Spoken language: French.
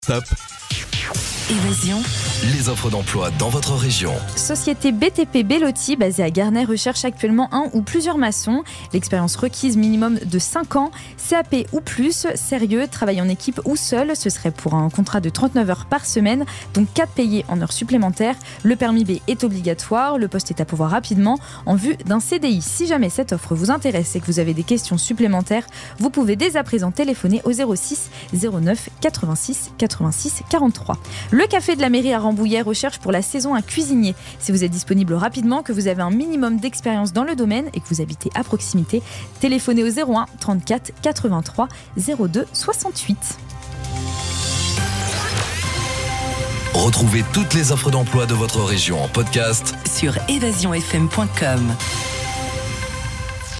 Stop. Évasion. Les offres d'emploi dans votre région. Société BTP Bellotti, basée à Garnay, recherche actuellement un ou plusieurs maçons. L'expérience requise minimum de 5 ans. CAP ou plus, sérieux, travail en équipe ou seul. Ce serait pour un contrat de 39 heures par semaine, donc 4 payés en heures supplémentaires. Le permis B est obligatoire. Le poste est à pourvoir rapidement en vue d'un CDI. Si jamais cette offre vous intéresse et que vous avez des questions supplémentaires, vous pouvez dès à présent téléphoner au 06 09 86 86 43. Le café de la mairie à Rambouillet recherche pour la saison un cuisinier. Si vous êtes disponible rapidement, que vous avez un minimum d'expérience dans le domaine et que vous habitez à proximité, téléphonez au 01 34 83 02 68. Retrouvez toutes les offres d'emploi de votre région en podcast Sur évasionfm.com.